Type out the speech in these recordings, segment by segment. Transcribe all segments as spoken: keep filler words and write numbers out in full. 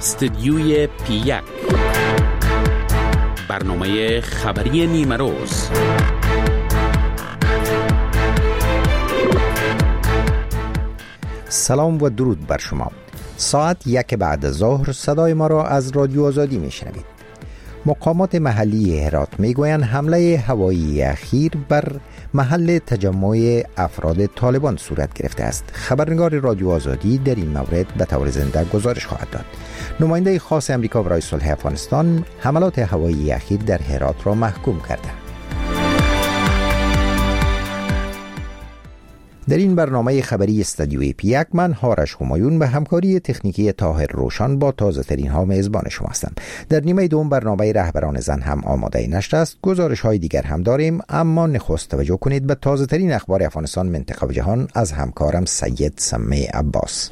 استدیوی پی یک، برنامه خبری نیمه روز. سلام و درود بر شما. ساعت یک بعد ظهر صدای ما را از رادیو آزادی میشنوید. مقامات محلی هرات میگویند حمله هوایی اخیر بر محل تجمع افراد طالبان صورت گرفته است. خبرنگار رادیو آزادی در این مورد به طور زنده گزارش خواهد داد. نماینده خاص امریکا برای صلح افغانستان حملات هوایی اخیر در هرات را محکوم کرده. در این برنامه خبری استدیوی پی یک من هارش همایون به همکاری تکنیکی طاهر روشن با تازه ترین ها میزبان شما هستم. در نیمه دوم برنامه رهبران زن هم آماده نشده است. گزارش های دیگر هم داریم، اما نخست توجه کنید به تازه ترین اخبار افغانستان، منطقه و جهان از همکارم سید سمی عباس.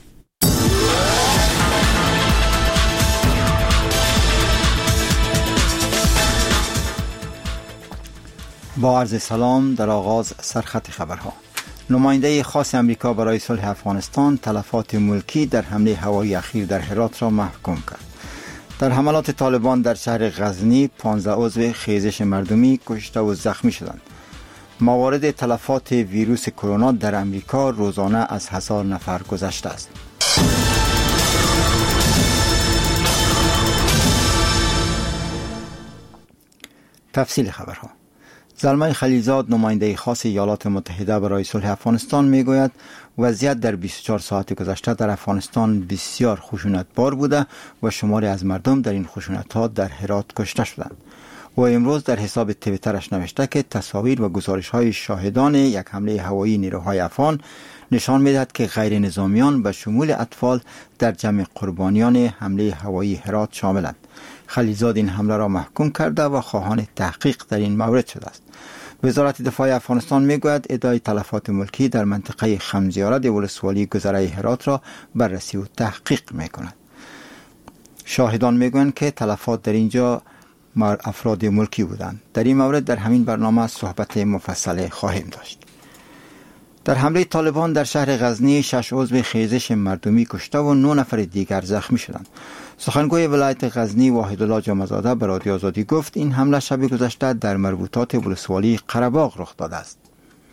با عرض سلام، در آغاز سرخط خبرها. نماینده خاص امریکا برای صلح افغانستان تلفات ملکی در حمله هوایی اخیر در هرات را محکوم کرد. در حملات طالبان در شهر غزنی پانزده عضو خیزش مردمی کشته و زخمی شدند. موارد تلفات ویروس کرونا در امریکا روزانه از هزار نفر گذشته است. تفصیل خبرها. زلمه خلیلزاد نماینده خاص ایالات متحده برای صلح افغانستان میگوید وضعیت در بیست و چهار ساعت گذشته در افغانستان بسیار خشونتبار بوده و شماری از مردم در این خشونت‌ها در هرات کشته شدند. و امروز در حساب توییترش نوشته که تصاویر و گزارش‌های شاهدان یک حمله هوایی نیروهای افغان نشان می‌دهد که غیر نظامیان به شمول اطفال در جمع قربانیان حمله هوایی هرات شاملند. خلیلزاد این حمله را محکوم کرده و خواهان تحقیق در این مورد شده است. وزارت دفاع افغانستان میگوید ادعای تلفات ملکی در منطقه خمزیارد ولسوالی گذره هرات را بررسی و تحقیق میکند. شاهدان میگویند که تلفات در اینجا افراد ملکی بودند. در این مورد در همین برنامه صحبت مفصل خواهیم داشت. در حمله طالبان در شهر غزنی شش عضو خیزش مردمی کشته و نه نفر دیگر زخمی شدند. سخنگوی ولایت غزنی واحدالله جامه‌زاده به رادیو آزادی گفت این حمله شب گذشته در مربوطات ولسوالی قره‌باغ رخ داده است.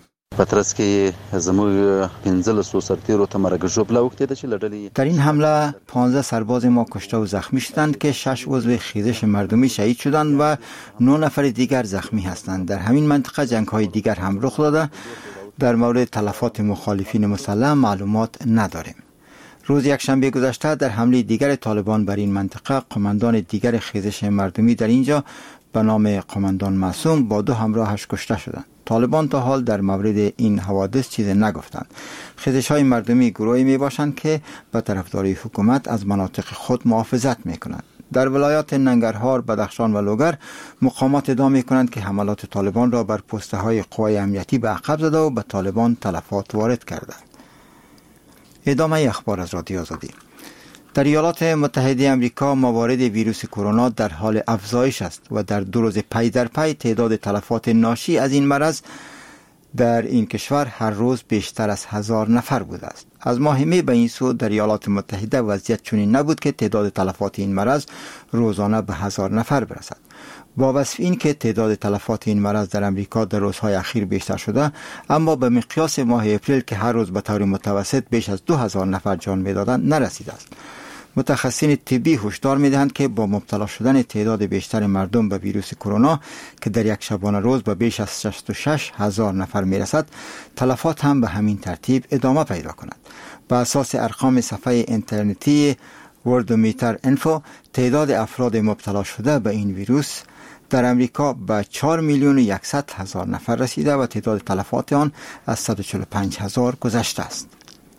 در این حمله پانزده سرباز ما کشته و زخمی شدند که شش عضو خیزش مردمی شهید شدند و نه نفر دیگر زخمی هستند. در همین منطقه جنگ‌های دیگر هم رخ داده. در مورد تلفات مخالفین مسلح معلومات نداریم. روز یکشنبه گذشته در حمله دیگر طالبان بر این منطقه قماندان دیگر خیزش مردمی در اینجا به نام قماندان معصوم با دو همراهش کشته شدند. طالبان تا حال در مورد این حوادث چیز نگفتند. خیزش های مردمی گروهی می باشند که به طرفداری حکومت از مناطق خود محافظت می کنند. در ولایات ننگرهار، بدخشان و لوگر مقامات ادعا می کنند که حملات طالبان را بر پسته های قوای امنیتی به عقب زده و به طالبان تلفات وارد کردند. ادامه اخبار از رادیو آزادی. در ایالات متحده آمریکا موارد ویروس کرونا در حال افزایش است و در دو روز پی در پی تعداد تلفات ناشی از این مرض در این کشور هر روز بیشتر از هزار نفر بوده است. از ماه می به این سو در ایالات متحده وضعیت چنین نبود که تعداد تلفات این مرض روزانه به هزار نفر برسد. با وصف این که تعداد تلفات این مرض در امریکا در روزهای اخیر بیشتر شده، اما به مقیاس ماه اپریل که هر روز به طور متوسط بیش از دو هزار نفر جان می‌دادند نرسیده است. متخصصین طبی هشدار می‌دهند که با مبتلا شدن تعداد بیشتر مردم به ویروس کرونا که در یک شبانه روز به بیش از شصت و شش هزار نفر می‌رسد، تلفات هم به همین ترتیب ادامه پیدا کند. به اساس ارقام صفحه اینترنتی وردومیتر انفو، تعداد افراد مبتلا شده به این ویروس در امریکا به چهار میلیون و صد هزار نفر رسیده و تعداد تلفات آن از صد و چهل و پنج هزار گذشته است.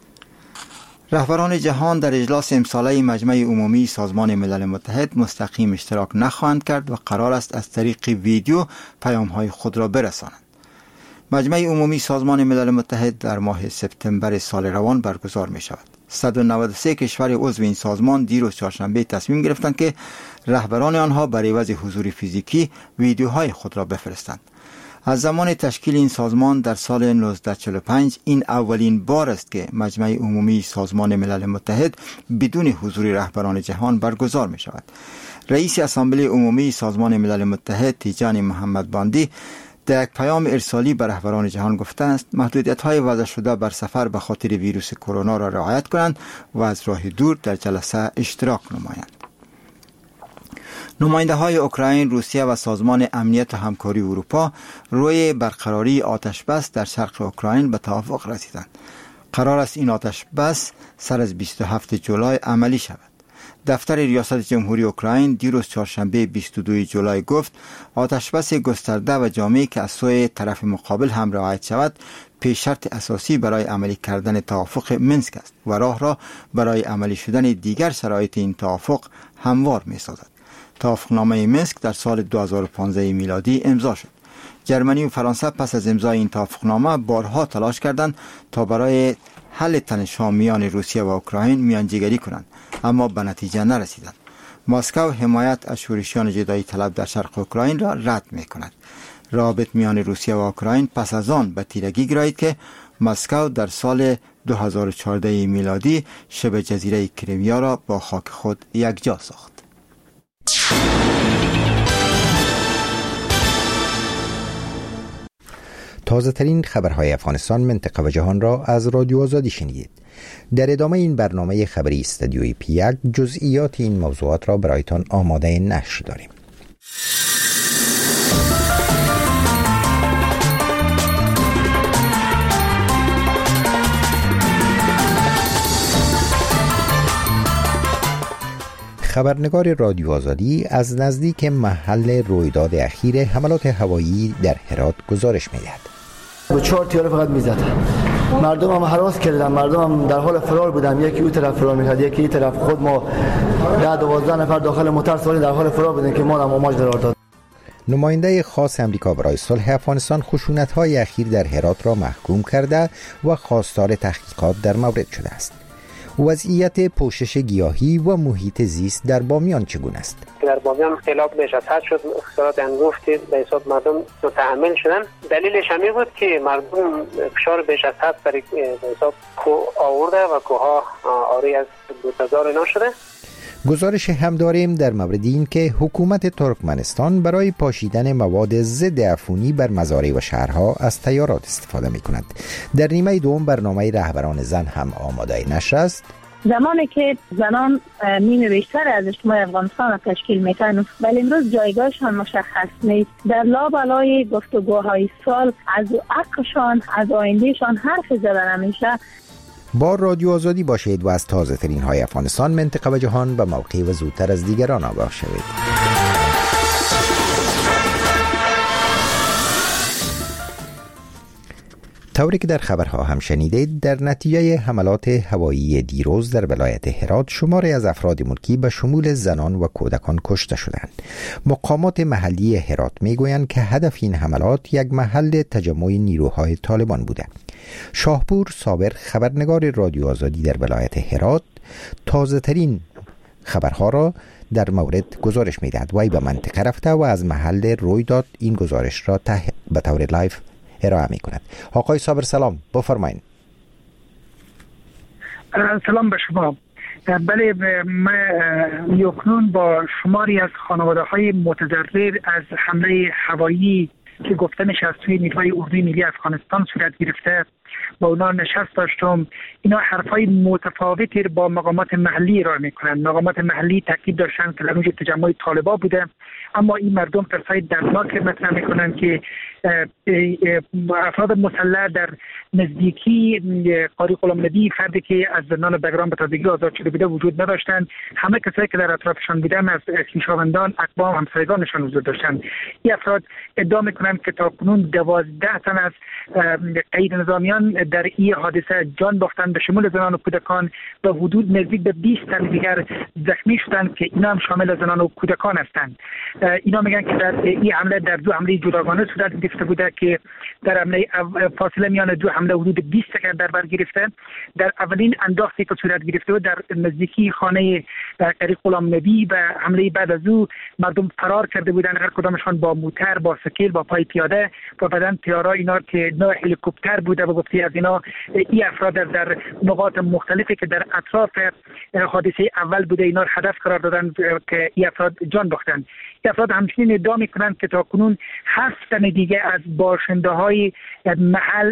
رهبران جهان در اجلاس امساله مجمع عمومی سازمان ملل متحد مستقیم اشتراک نخواهند کرد و قرار است از طریق ویدیو پیام‌های خود را برسانند. مجمع عمومی سازمان ملل متحد در ماه سپتامبر سال روان برگزار می شود. صد و نود و سه کشور عضو این سازمان دیروز چهارشنبه تصمیم گرفتند که رهبران آنها برای عوض حضور فیزیکی ویدیوهای خود را بفرستند. از زمان تشکیل این سازمان در سال نوزده چهل و پنج این اولین بار است که مجمع عمومی سازمان ملل متحد بدون حضور رهبران جهان برگزار می شود. رئیس اسامبله عمومی سازمان ملل متحد تیجانی محمد باندی در یک پیام ارسالی به رهبران جهان گفته است محدودیت‌های وضع شده بر سفر به خاطر ویروس کرونا را رعایت کنند و از راه دور در جلسه اشتراک نمایند. نماینده های اوکراین، روسیه و سازمان امنیت و همکاری اروپا روی برقراری آتش بس در شرق اوکراین به توافق رسیدند. قرار است این آتش بس سر از بیست و هفتم جولای عملی شود. دفتر ریاست جمهوری اوکراین دیروز چهارشنبه بیست و دوم جولای گفت آتش بس گسترده و جامعی که از سوی طرف مقابل هم رعایت شود پیش شرط اساسی برای عملی کردن توافق منسک است و راه را برای عملی شدن دیگر شرایط این توافق هموار می سازد. توافقنامه منسک در سال دو هزار و پانزده میلادی امضا شد. جرمنی و فرانسه پس از امضای این توافقنامه بارها تلاش کردند تا برای حل تنش‌ها میان روسیه و اوکراین میانجیگری کنند، اما به نتیجه نرسیدند. مسکو حمایت از شورشیان جدایی طلب در شرق اوکراین را رد می کند. روابط میان روسیه و اوکراین پس از آن به تیرگی گرایید که مسکو در سال دو هزار و چهارده میلادی شبه جزیره کریمیا را با خاک خود یکجا ساخت. تازه ترین خبرهای افغانستان، منطقه و جهان را از رادیو آزادی شنیدید. در ادامه این برنامه خبری استودیوی پی یک جزئیات این موضوعات را برایتان آماده نشر داریم. خبرنگار رادیو آزادی از نزدیک محل رویداد اخیر حملات هوایی در هرات گزارش می‌دهد. با چهار تیاره فقط میزد. مردم هم هراس کردن، مردم هم در حال فرار بودن، یکی اون طرف فرار میکرد، یکی این طرف. خود ما ده دوازده نفر داخل موتور سواری در حال فرار بودیم که ما هم آماج قرار داد. نماینده خاص امریکا برای صلح افغانستان خشونت‌های اخیر در هرات را محکوم کرده و خواستار تحقیقات در مورد شده است. وضعیت پوشش گیاهی و محیط زیست در بامیان چگونه است؟ در بامیان اختلاف بیش از حد شد، اختلاط انگفتی به حساب مردم متحمل شدن. دلیلش همین بود که مردم فشار بیش از حد بر به حساب کوه آورده و کوهها آری از بوته‌زار نشده. گزارش هم داریم در مورد این که حکومت ترکمنستان برای پاشیدن مواد ضد عفونی بر مزارع و شهرها از طیارات استفاده می کند. در نیمه دوم برنامه رهبران زن هم آماده نشر است. زمانی که زنان نیمه بیشتر از اجتماع افغانستان را تشکیل میکنند، ولی امروز جایگاهشان مشخص نیست. در لابلای گفتگوهای سال از عقلشان، از آیندهشان حرف زدن نمیشه. با رادیو آزادی باشید و از تازه ترین های افغانستان، منطقه و جهان به موقع و زودتر از دیگران آگاه شوید. طوری که در خبرها هم شنیدید، در نتیجه حملات هوایی دیروز در ولایت هرات شماری از افراد ملکی به شمول زنان و کودکان کشته شدند. مقامات محلی هرات میگویند که هدف این حملات یک محل تجمع نیروهای طالبان بوده. شاهپور صابر، خبرنگار رادیو آزادی در ولایت هرات، تازه ترین خبرها را در مورد گزارش میدهد. وی به منطقه رفته و از محل رویداد این گزارش را ته به طور لایو ارائه می کند. آقای صابر سلام، بفرمایید. سلام به شما. بله، من یکنون با شماری از خانواده های متضرر از حمله هوایی که گفته میشه از توی نیروهای اردوی ملی افغانستان صورت گرفته با اونا نشست داشتم. اینا حرفای متفاوتی با مقامات محلی ارائه میکنن. مقامات محلی تاکید داشتن که در اونجا تجمع طالبا بوده، اما این مردم ترسای دردناک مطرح میکنن که افراد مسلح در نزدیکی قاری غلام نبی، فردی که از زندان بگرام به تازگی آزاد شده بوده، وجود نداشتند. همه کسایی که در اطرافشان بودن از خویشاوندان، اقوام، همسایگانشان حضور داشتند. این افراد ادعا میکنند که تاکنون دوازده تن از قید نظامیان در این حادثه جان باختند، به شمول زنان و کودکان، و حدود نزدیک به بیست تن دیگر زخمی شدند که اینا هم شامل زنان و کودکان هستند. اینا میگن که در این حمله در دو حمله جداگانه صورت گرفته بوده که در حمله فاصله میان دو حمله حدود بیست دقیقه در بر گرفته. در اولین انداختی که صورت گرفته بود در نزدیکی خانه طریق غلام نبی و حمله بعد از او مردم فرار کرده بودن، هر کدامشان با موتر، با سکیل، با پای پیاده و بعدن تیارا اینا که نوع هلیکوپتر بوده و گفتی از اینا این افراد در نقاط مختلفی که در اطراف حادثه اول بوده اینا رو هدف قرار دادن که این افراد جان باختن. این افراد همچنین ادعا میکنند که تا کنون هفت تن دیگه از باشنده های محل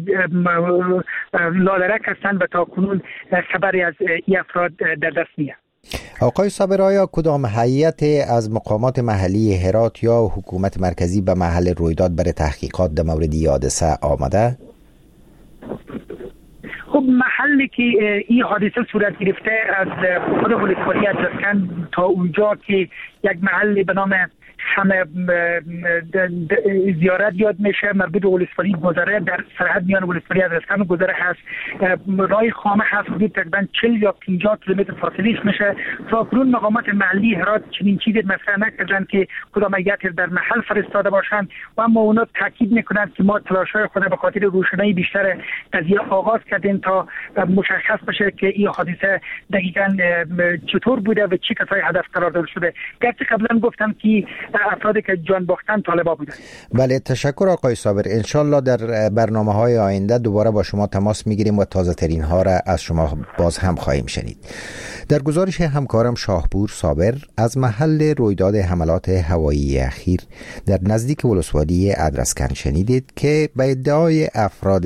لادرک هستند و تا کنون خبری از این افراد در دست نیست. آقای صابر، آیا کدام هیئت از مقامات محلی هرات یا حکومت مرکزی به محل رویداد برای تحقیقات در مورد این حادثه آمده؟ خب محلی که این حادثه صورت گرفته از خود ولسوالی ادرسکن تا اونجا که یک محل به نام همه زیارت یاد میشه، مربوط به ولسوالی گذره، در سرحد میان ولسوالی ادرسکن و گذره هست. راه خامه هست، حدود تقریبا چهل یا پنجاه کیلومتر فاصلهش میشه. تا کنون مقامات محلی هرات چنین چیزی مطرح نکردند که کدام هیئت در محل فرستاده باشند و اما اونا تاکید میکنند که ما تلاش‌های خود به خاطر روشنایی بیشتر قضیه آغاز کردیم تا مشخص بشه که این حادثه دقیقاً چطور بوده و چه کسایی هدف قرار داده شده. گرچه قبلا گفتم که افرادی که جان باختن طالبا بودن. بله، تشکر آقای صابر. انشالله در برنامه های آینده دوباره با شما تماس میگیریم و تازه ترین ها را از شما باز هم خواهیم شنید. در گزارش همکارم شاهپور صابر از محل رویداد حملات هوایی اخیر در نزدیک ولسوالی ادرسکن شنیدید که به ادعای افراد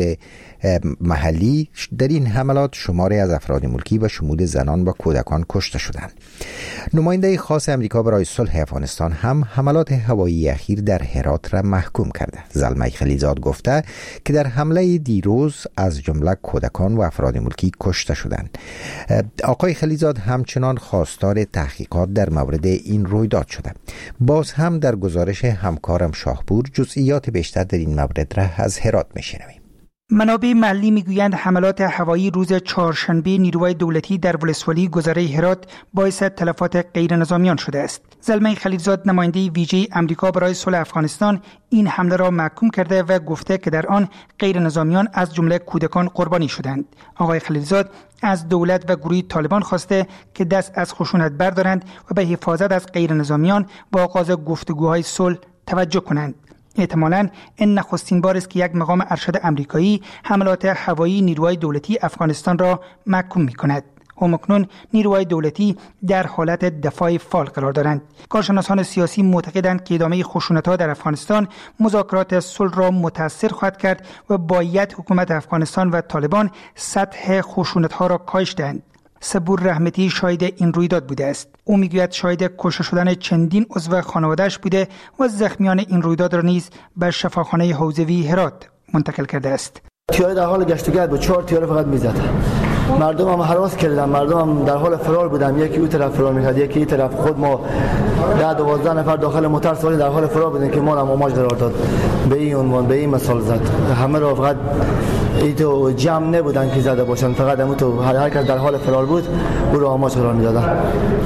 محلی در این حملات شماری از افراد ملکی و شمول زنان و کودکان کشته شدند. نماینده خاص امریکا برای صلح افغانستان هم حملات هوایی اخیر در هرات را محکوم کرده. زلمه خلیزاد گفته که در حمله دیروز از جمله کودکان و افراد ملکی کشته شدند. آقای خلیزاد همچنان خواستار تحقیقات در مورد این رویداد شده. باز هم در گزارش همکارم شاهپور جزئیات بیشتر در این مورد را از هرات میشنویم. منابع محلی میگویند حملات هوایی روز چهارشنبه نیروهای دولتی در ولسوالی گذره هرات باعث تلفات غیر نظامیان شده است. زلمه خلیلزاد نماینده ویژه امریکا برای صلح افغانستان این حمله را محکوم کرده و گفته که در آن غیر نظامیان از جمله کودکان قربانی شدند. آقای خلیلزاد از دولت و گروه طالبان خواسته که دست از خشونت بردارند و به حفاظت از غیر نظامیان و آغاز گفتگوهای صلح توجه کنند. احتمالاً این نخستین بار است که یک مقام ارشد آمریکایی حملات هوایی نیروهای دولتی افغانستان را محکوم می‌کند. همکنون نیروهای دولتی در حالت دفاع فعال قرار دارند. کارشناسان سیاسی معتقدند که ادامه خشونت‌ها در افغانستان مذاکرات صلح را متاثر خواهد کرد و باید حکومت افغانستان و طالبان سطح خشونت‌ها را کاهش دهند. صبور رحمتی شاهد این رویداد بوده است. او میگوید شاهد کشته شدن چندین عضو خانواده‌اش بوده و زخمیان این رویداد را نیز به شفاخانه حوزوی هرات منتقل کرده است. تیاره در حال گشتگرد بود، چهار تیاره فقط میزد. مردم هم هراس کردن، مردم هم در حال فرار بودن، یکی اون طرف فرار میکرد، یکی این طرف. خود ما ده دوازده نفر داخل موتر سواری در حال فرار بودیم که ما هم اوماج قرار داد. به این عنوان، به این مثال زد. همه را فقط ایتو جمع نبودن که زده باشن، فقط همون تو هر هر کس در حال فرار بود او را اوماج قرار میدادن.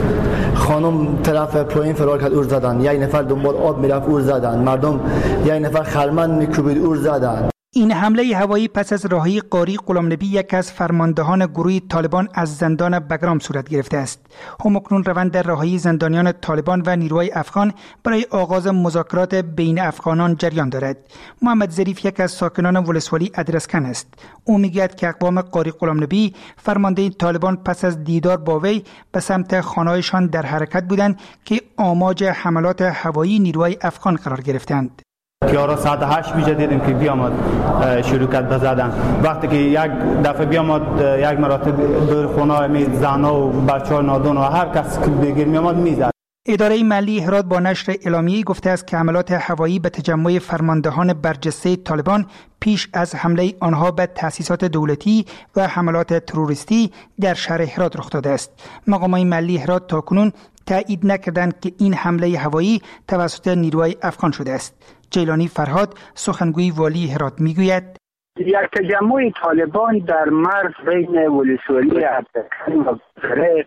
خانم طرف پایین فرار کرد، اور زدن. یک نفر دنبال آب میرفت، اور زدن. مردم یک نفر خرمن میکوبید، اور زدن. این حمله هوایی پس از رهایی قاری غلام نبی یک از فرماندهان گروه طالبان از زندان بگرام صورت گرفته است. همکنون روند در رهایی زندانیان طالبان و نیروهای افغان برای آغاز مذاکرات بین افغانان جریان دارد. محمد ظریف یک از ساکنان ولسوالی ادرسکن است. او میگوید که اقوام قاری غلام نبی فرمانده طالبان پس از دیدار با وی به سمت خانه‌شان در حرکت بودند که آماج حملات هوایی نیروهای افغان قرار گرفتند. یارا ساعت هشت بیجا دیدیم که بیامد شروع کرد بزدن. وقتی که یک دفعه بیامد یک مراتب دور خونه می زنا و بچه ها نادون و هر کس که بگیر میامد میزد. اداره ملی هرات با نشر اعلامیه‌ای گفته است که حملات هوایی به تجمع فرماندهان برجسته طالبان پیش از حمله آنها به تأسیسات دولتی و حملات تروریستی در شهر هرات رخ داده است. مقامات ملی هرات تاکنون تایید نکردند که این حمله هوایی توسط نیروهای افغان شده است. جیلانی فرهاد سخنگوی والی هرات میگوید یک تجمع طالبان در مرز بین ولسوالی ادرسکن و گذره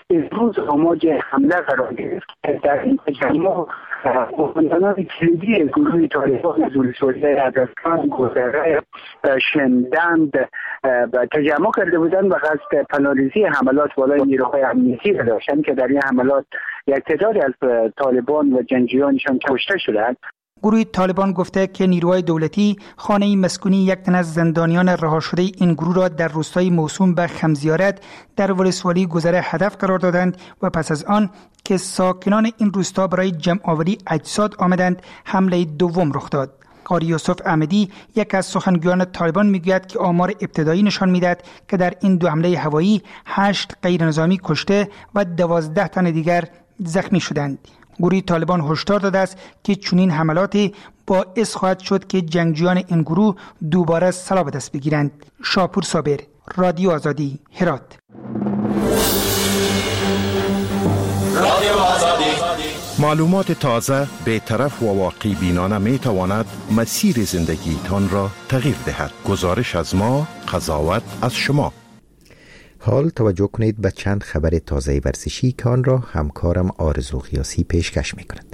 امروز آماج حمله قرار گرفت. در این تجمع قماندانان کلیدی گروه طالبان از ولسوالی عدسکان، گذره، شندند تجمع کرده بودند و قصد پناه‌ریزی حملات بالای نیروهای امنیتی را داشتند که در این حملات یک تعدادی از طالبان و جنگجویانشان کشته شدند. گروه طالبان گفته که نیروهای دولتی خانه مسکونی یک تن از زندانیان رها شده این گروه را در روستای موسوم به خمزیارت در ولسوالی گذره هدف قرار دادند و پس از آن که ساکنان این روستا برای جمع آوری اجساد آمدند، حمله دوم رخ داد. قاری یوسف احمدی یک از سخنگویان طالبان میگوید که آمار ابتدایی نشان میدهد که در این دو حمله هوایی هشت غیر نظامی کشته و دوازده تن دیگر زخمی شدند. گروه طالبان هشدار داده است که چنین حملاتی باعث خواهد شد که جنگجویان این گروه دوباره سلاح به دست بگیرند. شاپور صابر، رادیو آزادی، هرات. رادیو آزادی. معلومات تازه، بی‌طرف و واقعی بینانه می تواند مسیر زندگیتان را تغییر دهد. گزارش از ما، قضاوت از شما. حال توجه کنید به چند خبر تازه ورزشی که آن را همکارم آرزو غیاسی پیشکش می کند.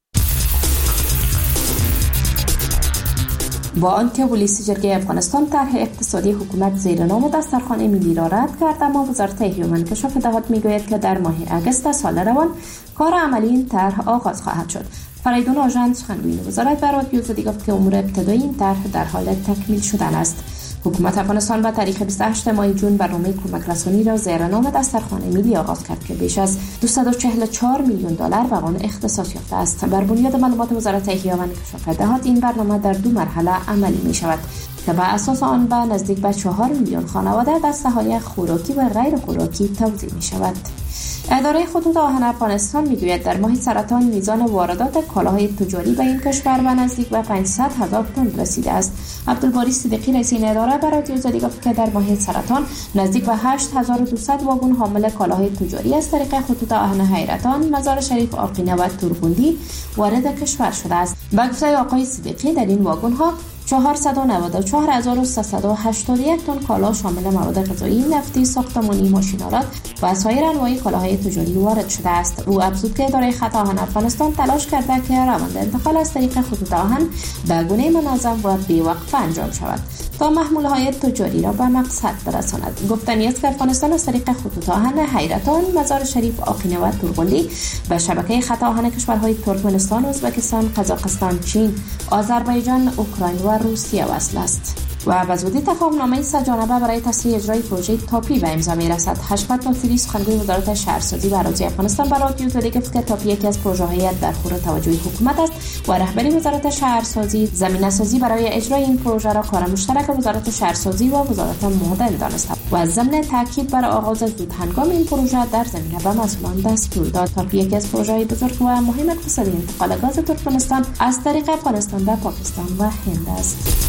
با آنکه رئیس جرگه افغانستان طرح اقتصادی حکومت زیر نام دسترخوان ملی را رد کرد، اما وزارت احیا و انکشاف دهات میگوید که در ماه اگست سال روان کار عملی این طرح آغاز خواهد شد. فریدون آژند سخنگوی وزارت بر رادیو آزادی گفت که امور ابتدایی این طرح در حال تکمیل شدن است. حکومت افغانستان با تاریخ بیست و هشتم ماه جون برنامه کمک رسانی را زیر نام دسترخوان ملی آغاز کرد که بیش از دویست و چهل و چهار میلیون دلار به آن اختصاص یافته است. بر بنیاد معلومات وزارت احیا و انکشاف دهات این برنامه در دو مرحله عملی می شود که بر اساس آن به نزدیک به چهار میلیون خانواده دسته‌های خوراکی و غیر خوراکی توزیع می شود. اداره خطوط آهن افغانستان میگوید در ماه سرطان میزان واردات کالاهای تجاری به این کشور به نزدیک به پانصد هزار تن رسیده است. عبدالباری صدیقی رئیس این اداره برای رادیو آزادی گفت که در ماه سرطان نزدیک به هشت هزار و دویست واگن حامل کالاهای تجاری از طریق خطوط آهن حیرتان، مزار شریف، آقینه و تورغوندی وارد کشور شده است. به گفته آقای صدیقی در این واگن ها چهارصد و نود و چهار هزار و سیصد و هشتاد و یک تن کالا شامل مواد غذایی، نفتی، ساختمانی، ماشین‌آلات و سایر انواع کالاهای تجاری وارد شده است. او افزود که اداره خط آهن افغانستان تلاش کرده که روند انتقال از طریق خطوط آهن به گونه منظم و بی‌وقفه انجام شود تا محمول‌های تجاری را به مقصد برساند. گفتنی است که افغانستان از طریق خطوط آهن حیرتان، مزار شریف، آقینه و تورغوندی به شبکه خط آهن کشورهای ترکمنستان، ازبکستان، قزاقستان، چین، آذربایجان، اوکراین و روسیه وصل است. و به زودی تفاهم‌نامه سه‌جانبه برای تسریع اجرای پروژه تاپی به امضا می‌رسد. حشمت ناصری سخنگوی وزارت شهرسازی و اراضی افغانستان برای رادیو آزادی گفت که تاپی یکی از پروژه‌های در خور توجه حکومت است و رهبری وزارت شهرسازی زمینه‌سازی برای اجرای این پروژه را کار مشترک وزارت شهرسازی و وزارت معدن دانسته و از ضمن تاکید بر آغاز زود هنگام این پروژه در زمینه به مسئولان دستور داد. تاپی یکی از پروژه‌های بزرگ و مهم اقتصادی انتقال گاز ترکمنستان از طریق افغانستان به پاکستان و هند است.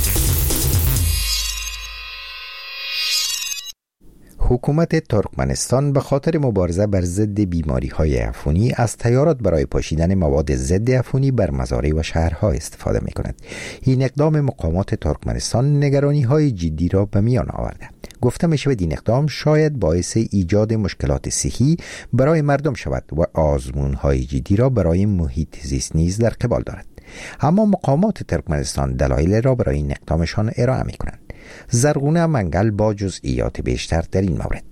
حکومت ترکمنستان به خاطر مبارزه بر ضد بیماری‌های عفونی از طیارات برای پاشیدن مواد ضد عفونی بر مزارع و شهرها استفاده می‌کند. این اقدام مقامات ترکمنستان نگرانی‌های جدی را به میان آورده. گفته می‌شود این اقدام شاید باعث ایجاد مشکلات صحی برای مردم شود و آزمون‌های جدی را برای محیط زیست نیز در قبال دارد. اما مقامات ترکمنستان دلایل را برای این اقدامشان ارائه می‌کنند. زرغونه منگل با جزئیات بیشتر در این مورد.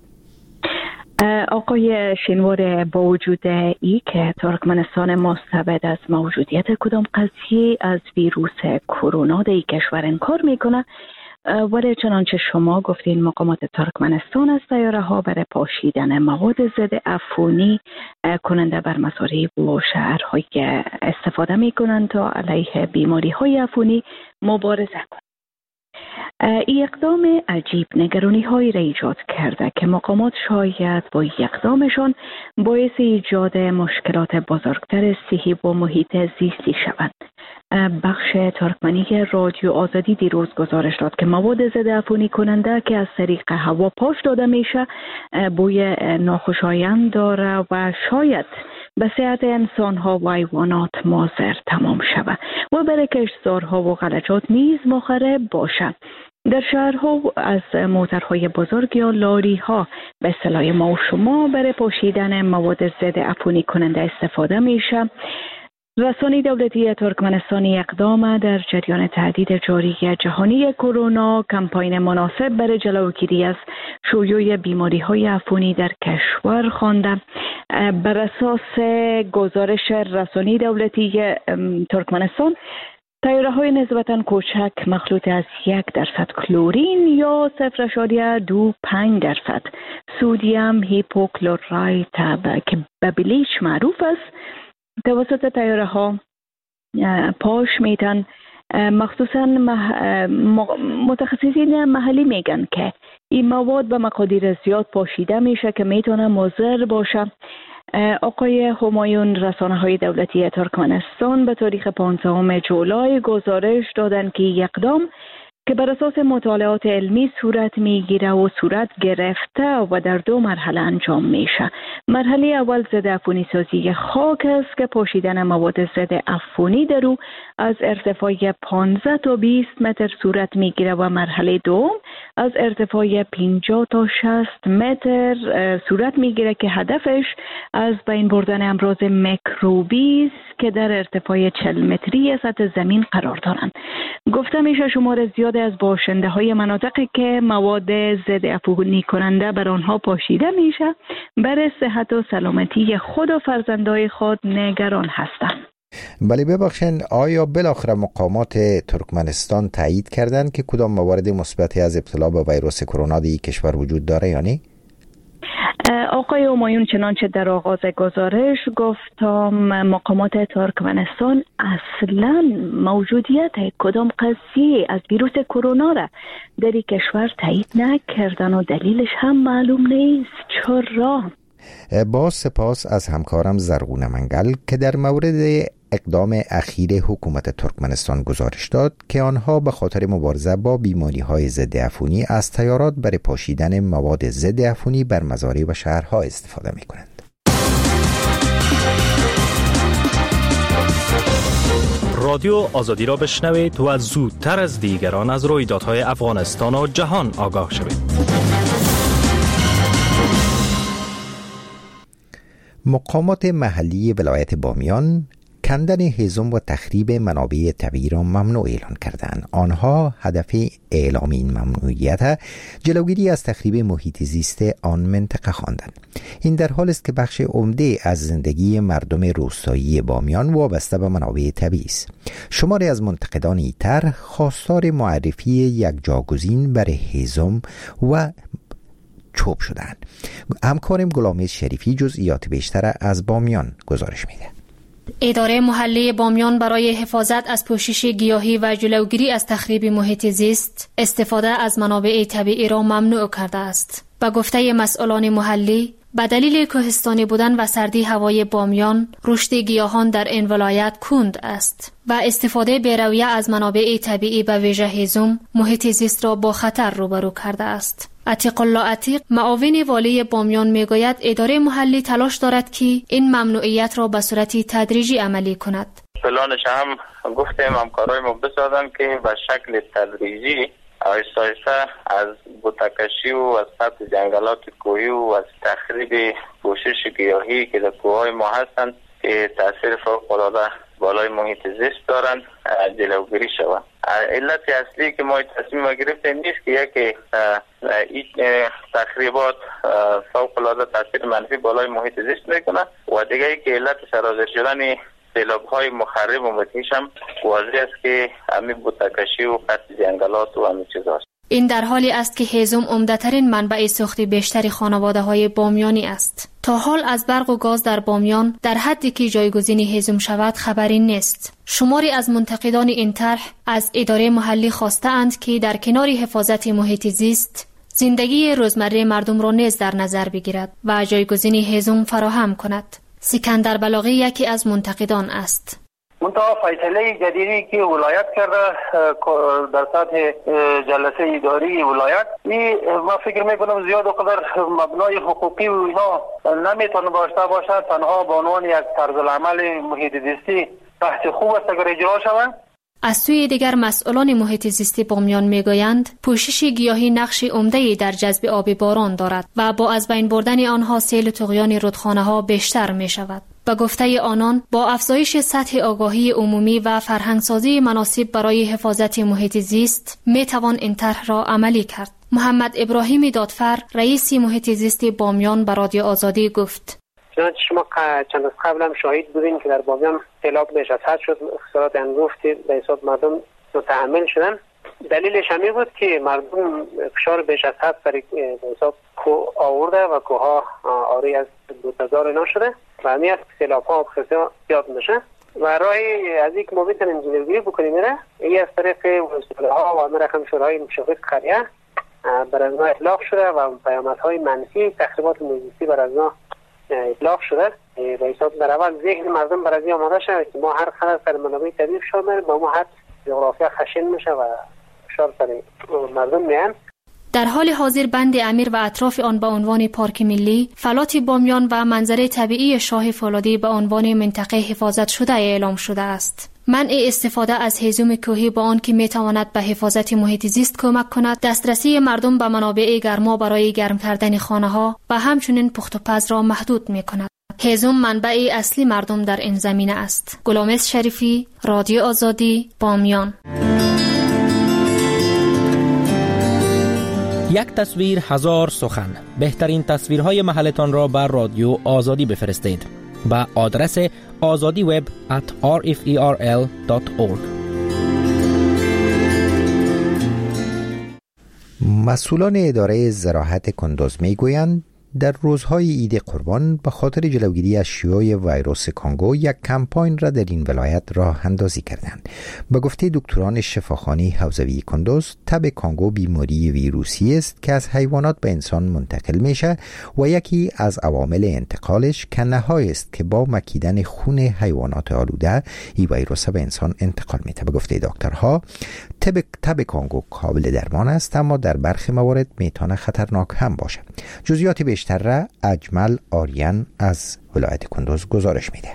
آقای شینوار، با وجود ای که ترکمنستان مستبد از موجودیت کدام قضیه از ویروس کرونا در کشور انکار میکنه، ولی چنانچه شما گفتین مقامات ترکمنستان از طیاره ها برای پاشیدن مواد ضد عفونی کننده بر مزارع و شهرهای استفاده میکنند تا علیه بیماری های عفونی مبارزه کنند. این اقدام عجیب نگرانی هایی را ایجاد کرده که مقامات شاید با اقدامشان باعث ایجاد مشکلات بزرگتر صحی و محیط زیستی شوند. بخش ترکمنی رادیو آزادی دیروز گزارش داد که مواد ضد عفونی کننده که از طریق هوا پاش داده میشه بوی ناخوشایند داره و شاید به صحت انسان ها و حیوانات مضر تمام شود و برای کشتزارها و غلجات نیز مخرب باشه. در شهرها از موترهای بزرگ یا لاری ها به اصطلاح ما و شما برای پوشیدن مواد ضد عفونی کننده استفاده میشه. رسانه دولتی ترکمنستان اقدام در جریان تهدید جاری جهانی کرونا کمپاین مناسب برای جلوگیری از شیوع بیماری های عفونی در کشور خوانده. بر اساس گزارش رسانه دولتی ترکمنستان، طیاره های نسبتاً کوچک مخلوط از یک درصد کلورین یا صفر اشاریه دو پنج درصد سودیم هیپوکلوراید که به بلیچ معروف است توسط طیاره ها پاش میتن. مخصوصاً متخصصین محلی میگن که این مواد به مقادیر زیاد پاشیده میشه که میتونه مضر باشه. آقای همایون رسانه های دولتی ترکمنستان به تاریخ پانزدهم جولای گزارش دادند که اقدام که بر اساس مطالعات علمی صورت میگیره و صورت گرفته و در دو مرحله انجام میشه. مرحله اول ضد عفونی سازی خاک است که پاشیدن مواد ضد عفونی در او از ارتفاع پانزده تا بیست متر صورت میگیره و مرحله دوم از ارتفاع پنجاه تا شصت متر صورت میگیره که هدفش از بین بردن امراض میکروبی است که در ارتفاع چهل متری سطح زمین قرار دارند. گفته میشه شمار زیاد از باشنده های مناطقی که مواد ضد عفونی کننده بر آنها پاشیده میشه برای صحت و سلامتی خود و فرزندای خود نگران هستند. بله ببخشید، آیا بالاخره مقامات ترکمنستان تایید کردند که کدام موارد مثبتی از ابتلا به ویروس کرونا در کشور وجود داره یا نه؟ آقای همایون چنانچه در آغاز گزارش گفتم مقامات ترکمنستان اصلا موجودیت کدام قضیه از ویروس کرونا را در کشور تایید نکردن و دلیلش هم معلوم نیست. چرا؟ با سپاس از همکارم زرغون منگل که در مورد اقدام اخیر حکومت ترکمنستان گزارش داد که آنها به خاطر مبارزه با بیماری های ضد عفونی از طیارات برای پاشیدن مواد ضد عفونی بر مزارع و شهرها استفاده می کنند. رادیو آزادی را بشنوید و زودتر از دیگران از رویدادهای افغانستان و جهان آگاه شوید. مقامات محلی ولایت بامیان کندن هیزم و تخریب منابع طبیعی را ممنوع اعلان کردند. آنها هدف اعلام این ممنوعیت جلوگیری از تخریب محیط زیست آن منطقه خواندند. این در حال است که بخش عمده از زندگی مردم روستایی بامیان وابسته به منابع طبیعی است. شماری از منتقدان این طرح خواستار معرفی یک جاگزین برای هیزم و چوب شدند. همکارم غلامی شریفی جزئیات بیشتر از بامیان گزارش میده. اداره محلی بامیان برای حفاظت از پوشش گیاهی و جلوگیری از تخریب محیط زیست استفاده از منابع طبیعی را ممنوع کرده است. به گفته مسئولان محلی، به دلیل کوهستانی بودن و سردی هوای بامیان، رشد گیاهان در این ولایت کند است و استفاده بی‌رویه از منابع طبیعی به ویژه هیزم محیط زیست را با خطر روبرو کرده است. عتیق الله عتیق، معاون والی بامیان میگوید اداره محلی تلاش دارد که این ممنوعیت را به صورت تدریجی عملی کند. پلانش هم گفتیم همکارای ما بسازن که به شکل تدریجی آهسته آهسته از بوتکشی و از قطع جنگلات کوهی و از تخریب پوشش گیاهی که در کوههای ما هستند که تاثیر فوق‌العاده بالای محیط زیست دارند جلوگیری شود. علت اصلی که ما تصمیم گرفتیم نیست که یکی این تخریبات فوق‌العاده تاثیر منفی بالای محیط زیست میکنه و دیگه ای که علت سرازیر شدن سیلاب‌های مخرب و مدهش هم واضح است که همین بوتکشی و قطع جنگلات و همین چیزاست. این در حالی است که هیزم عمده‌ترین منبع سوخت بیشتر خانواده‌های بامیانی است. تا حال از برق و گاز در بامیان در حدی که جایگزین هیزم شود خبری نیست. شماری از منتقدان این طرح از اداره محلی خواسته‌اند که در کنار حفاظت محیط زیست، زندگی روزمره مردم را نیز در نظر بگیرد و جایگزین هیزم فراهم کند. سکندر بلاغی یکی از منتقدان است. منتها فیصله جدیدی که ولایت کرده در سطح جلسه اداری ولایت، این ما فکر میکنم زیاد و قدر مبنای حقوقی و اینا نمیتونه داشته باشد. تنها به عنوان یک طرز العمل محیط زیستی بحث خوب است اگر اجرا شود از سوی دیگر مسئولان محیط زیستی بامیان میگویند پوشش گیاهی نقش عمده‌ای در جذب آب باران دارد و با از بین بردن آنها سیل و طغیان رودخانه‌ها بیشتر می شود. به گفته آنان با افزایش سطح آگاهی عمومی و فرهنگسازی مناسب برای حفاظت محیط زیست می توان این طرح را عملی کرد. محمد ابراهیم دادفر رئیس محیط زیست بامیان به رادیو آزادی گفت: چنانچه شما چند روز قبل هم شاهد بودین که در بامیان سیلاب بیش از حد شد، خسارات انگفتی به حساب مردم متحمل شدن. دلیلش همین بود که مردم فشار بیش از حد بر حساب کوه آورده و کوه‌ها آری از بودتزار نشده و همین است سیلاب‌ها و خسارات زیاد میشه و راهی از یک ما میتونیم جلوگیری بکنیم میره این از طریق وزارت‌ها و همه رقم شورای مشاورت قریه بر از ما اطلاق شده و پیامدهای منفی تخریبات محیطی بر از ما اطلاق شده. به حساب در اول ذهن مردم بر از این آماده شده که ما هر قدر سر منابع طبیعی فشار میریم با ما هر جغرافیا خشن میشه و فشار سر مردم میان. در حال حاضر بند امیر و اطراف آن به عنوان پارک ملی، فلات بامیان و منظره طبیعی شاه فولادی به عنوان منطقه حفاظت شده اعلام شده است. منع استفاده از هیزم کوهی با آن که میتواند به حفاظت محیط زیست کمک کند، دسترسی مردم به منابع گرما برای گرم کردن خانه‌ها و همچنین پخت و پز را محدود میکند. هیزم منبع اصلی مردم در این زمینه است. گلامز شریفی، رادیو آزادی، بامیان. یک تصویر هزار سخن. بهترین تصویرهای محلتان را بر رادیو آزادی بفرستید با آدرس آزادی وب ات آر اف ای آر ال دات اورگ. مسئولان اداره زراعت کندوز میگویند در روزهای عید قربان به خاطر جلوگیری از شیوع ویروس کانگو یک کمپاین را در این ولایت راه اندازی کردند. به گفته دکتران شفاخانه حوزوی کندوز، تب کانگو بیماری ویروسی است که از حیوانات به انسان منتقل میشه و یکی از عوامل انتقالش کنه‌هایی است که با مکیدن خون حیوانات آلوده این ویروس به انسان انتقال میده. به گفته دکترها تب تب کانگو قابل درمان است اما در برخی موارد میتونه خطرناک هم باشه. جزئیات بیشتر را اجمل آریان از ولایت کندوز گزارش میده.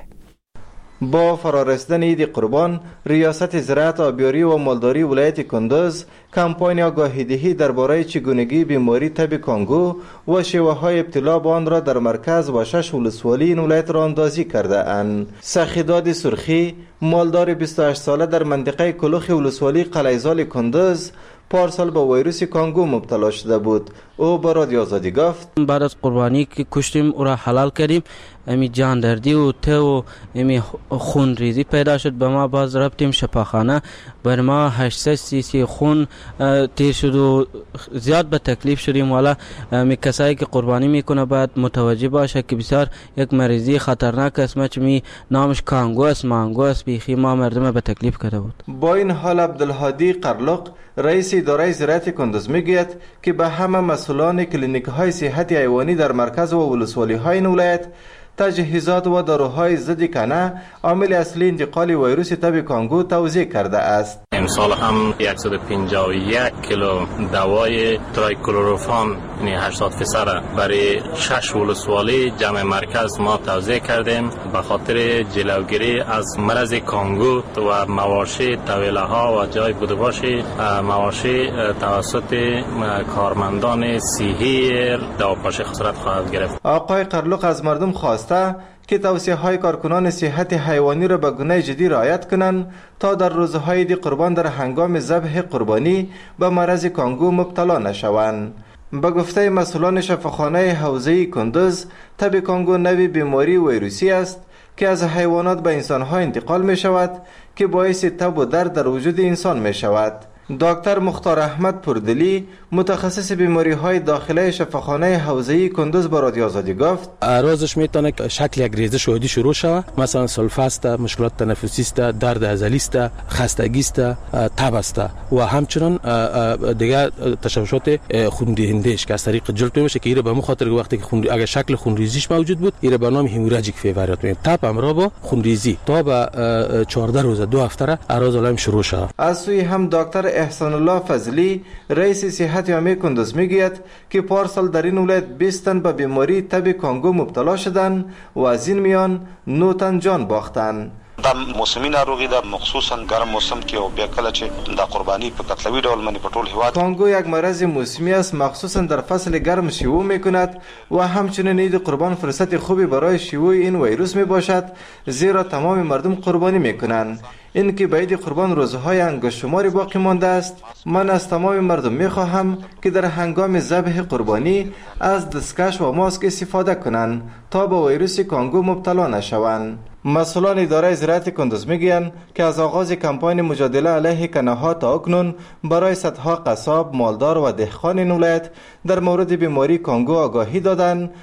با فرارسیدن عید قربان، ریاست زراعت، آبیاری و مالداری ولایت کندوز کمپاین آگاهی‌دهی درباره چگونگی بیماری تب کانگو و شیوه‌های ابتلا به آن را در مرکز و شش ولسوالی این ولایت راه اندازی کرده اند. سخیداد سرخی، مالدار بیست و هشت ساله در منطقه کلوخ ولسوالی قلعه‌زال کندوز، پارسال با ویروس کانگو مبتلا شده بود. او با رادیو آزادی گفت: بعد از قربانی که کشتیم او را حلال کردیم، امی جان دردی و ته و امی خون ریزی پیدا شد. به ما باز رفتیم شفاخانه، بر ما هشتصد سی سی خون تیر شد و زیاد به تکلیف شدیم. والا می کسایی که قربانی میکنه باید متوجه باشه که بسیار یک مریضی خطرناک است، مثل می نامش کانگو است، مانگو است. بیخی ما مردم به تکلیف کرده بود. با این حال عبدالهادی قرلق، رئیس اداره زراعت کندوز میگوید که به همه مسئولان کلینیک های صحت حیوانی در مرکز و ولسوالی های این ولایت تجهیزات و داروهای ضد کنه عامل اصلی انتقال ویروس تب کانگو توضیح کرده است. امسال هم صد و پنجاه و یک کیلو دوای ترایکلوروفان یعنی هشتاد فیصد برای شش ولسوالی جمع مرکز ما توزیع کردیم به خاطر جلوگیری از مرض کانگو و مواشی طویله ها و جای بودباشی مواشی توسط کارمندان صحی دواپاشی خسارت خواهد گرفت. آقای قرلق از مردم خواسته که توصیه های کارکنان صحت حیوانی را به گونه جدی رعایت کنند تا در روزهای عید قربان در هنگام ذبح قربانی به مرض کانگو مبتلا نشوند. به گفته مسئولان شفاخانه حوزه کندوز، تب کانگو نوعی بیماری ویروسی است که از حیوانات به انسانها انتقال می شود که باعث تب و درد در وجود انسان می شود. دکتر مختار احمد پردلی، متخصص بیماری های داخله شفاخانه حوزه کندوز با رادیو آزادی گفت: روزش میتونه شکل یک ریزش عادی شروع شود، مثلا سلفه است، مشکلات تنفسی است، درد عضلی است، خستگی است، تب است و همچنین دیگه تشوشات خون دهندهش که از طریق جلد میشه که ایره به مخاطر وقتی که خون اگه شکل خون ریزیش موجود بود ایره به نام هموراژیک فیور یاد میاد. تب همراه با خون ریزی تا به چهارده روز دو هفته را اراز علائم شروع شود. از سوی هم دکتر احسان الله فضلی، رئیس صحت عامه کندوز میگوید که پارسال در این ولایت بیست تن به بیماری تب کانگو مبتلا شدند و از این میان نه تن جان باختند. دا موسمی ناروغي ده، مخصوصا ګرم موسم کې او بیا کله چې د قربانی په قتلوي ډول منی په ټول هیواد. کانگو یک مرض موسمی است، مخصوصا در فصل گرم شیوع میکند و همچنین عید قربان فرصت خوبی برای شیوع این ویروس می باشد، زیرا تمام مردم قربانی میکنند. این که به عید قربان روزهای انگشت شماری باقی مانده است، من از تمام مردم میخواهم که در هنگام ذبح قربانی از دستکش و ماسک استفاده کنند تا به ویروس کانگو مبتلا نشوند. مسئولان اداره زراعت کندوز میگویند که از آغاز کمپاین مجادله علیه کنه ها تا اکنون برای صدها قصاب، مالدار و دهقان این ولایت در مورد بیماری کانگو آگاهی دادند